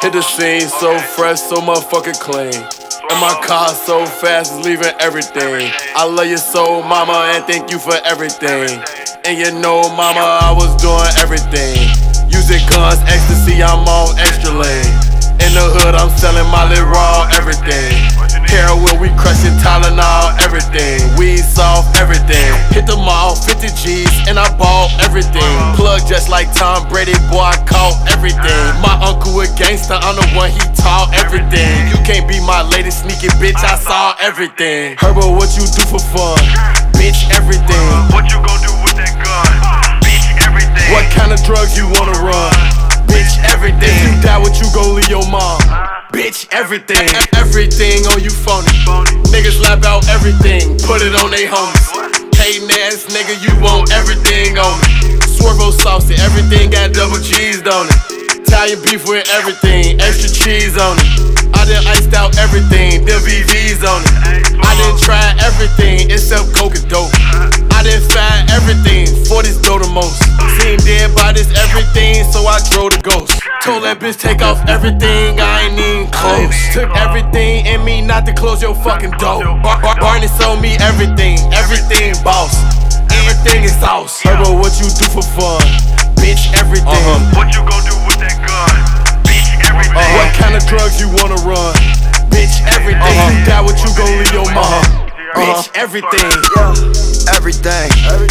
Hit the scene so fresh, so motherfucking clean. And my car so fast, it's leaving everything. I love you so, mama, and thank you for everything. And you know, mama, I was doing everything. Using guns, ecstasy, I'm on extra lane. In the hood, I'm selling Molly raw, everything. Heroin, we crushing Tylenol, everything. Weed soft, everything. Hit the mall, 50 G's, and I bought everything. Plug just like Tom Brady, boy, I caught everything. My uncle a gangster, I'm the one, he taught everything. You can't be my lady, sneaky bitch, I saw everything. Herbo, what you do for fun? Bitch, everything. What you gon' do with that gun? Bitch, everything. What kind of drugs you wanna run? Bitch, everything. If you die, what you gon' leave your mom? Bitch, everything. Everything on you phony. Niggas lap out everything, put it on they homies. Hatin' ass nigga, you want everything on me. Swervo saucy, everything got double cheese on it. Italian beef with everything, extra cheese on it. I done iced out everything, them VVs on it. I done tried everything except coke and dope. I done find everything, 40's dope the most. Seen dead bodies, everything, so I drove the ghost. Told that bitch take off everything, I ain't even close. Took everything in me not to close your fucking door. Barney sold me everything, everything boss. Everything is sauce. Herbo, what you do for fun? Bitch, everything. What you gon' do with that gun? Bitch, everything. What kind of drugs you wanna run? Bitch, everything. If you die, what you gon' leave your mom? Bitch, everything. Yeah, everything.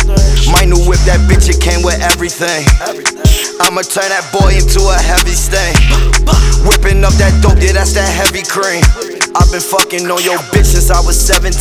My new whip, that bitch, it came with everything. I'ma turn that boy into a heavy stain. Whipping up that dope, yeah, that's that heavy cream. I've been fucking on your bitch since I was 17.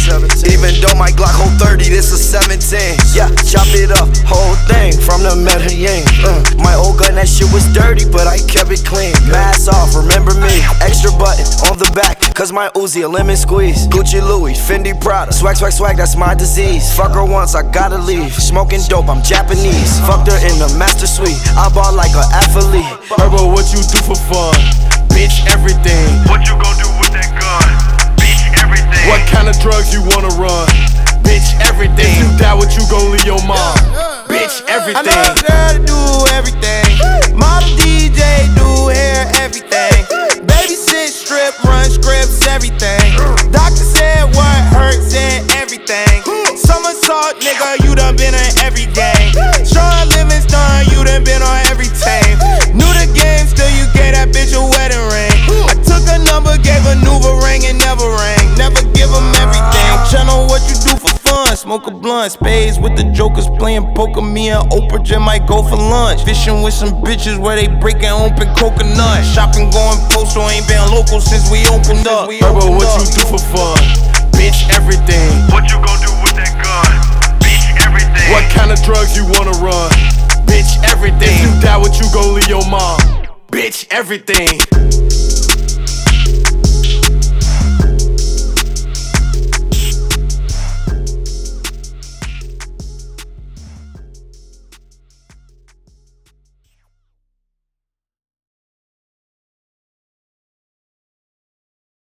Even though my Glock hold 30, this is 17. Yeah, chop it up, whole thing from the Medellin. My old gun, that shit was dirty, but I kept it clean. Mask off, remember me. Extra button on the back, cause my Uzi a lemon squeeze. Gucci Louis, Fendi Prada, swag, swag, swag, that's my disease. Fuck her once, I gotta leave. Smoking dope, I'm Japanese. Fucked her in the master suite, I ball like an athlete. Herbo, what you do for fun? Bitch, everything. What you gon' do with that gun? Bitch, everything. What kind of drugs you wanna run? Bitch, everything. If you die, what you gon' leave your mom? Bitch, everything. I know a girl to do everything. Model DJ, do hair, everything. Babysit, strip, run scripts, everything. Doctor said what hurts and everything. Somersault, nigga, you done been in every game. Sean Livingston, you done been on every team. Knew the game, still you gave that bitch a wedding ring. I took a number, gave a new ring and never rang. Never give them everything. Channel what you do for fun. Smoke a blunt, spades with the jokers playing poker. Me and Oprah just might go for lunch. Fishing with some bitches where they breaking open coconut. Shopping going postal, ain't been local since we opened up. Herbo, what you do for fun? Bitch, everything. What you gon' do with that gun? Bitch, everything. What kind of drugs you wanna run? Bitch, everything. If you die, what you gon' leave your mom? Bitch, everything.